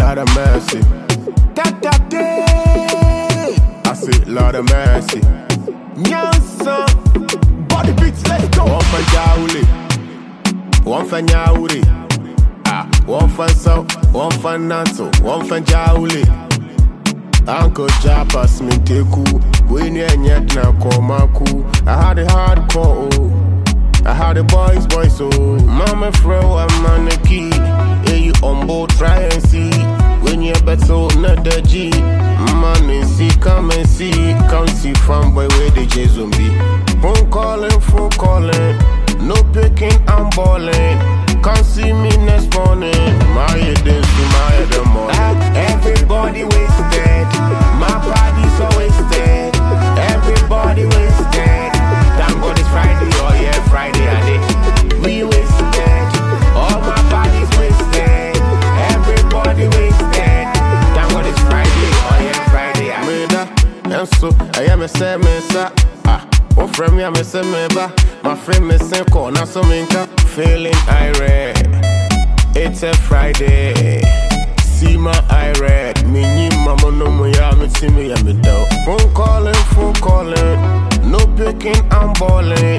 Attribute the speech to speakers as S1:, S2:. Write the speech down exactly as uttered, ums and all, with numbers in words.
S1: Lord of mercy. I say, Lord of mercy.
S2: Nyansa, body beats, let's go.
S1: One for Jauli, one for Nyauri. Ah, one for so, one for Nanto, one for Jauli. Uncle Japas me teku, when you yet na komaku. I had a hardcore, oh. I had the boys, boys, oh. Mama fro, I'm on the key. Hey, you on board, try and see. When you're better, not the G. Money, see, come and see. Come see from boy where the J zombie. Phone calling, phone calling. No picking, I'm balling. Come see me next morning. My days to my the morning.
S2: Everybody wasted. My body's always dead. Everybody wasted. Thank God it's Friday, oh yeah, Friday I did. We wasted. All my body's wasted. Everybody wasted. Thank God it's Friday, oh yeah, Friday I
S1: did. And so I am a seven, sir. Ah, one friend me, I'm a seven, my friend me same call, now some inca. Feeling irate. It's a Friday. See my irate. Me, ni mama no mo ya me see me ya me down. Phone calling, phone calling. No picking, I'm balling.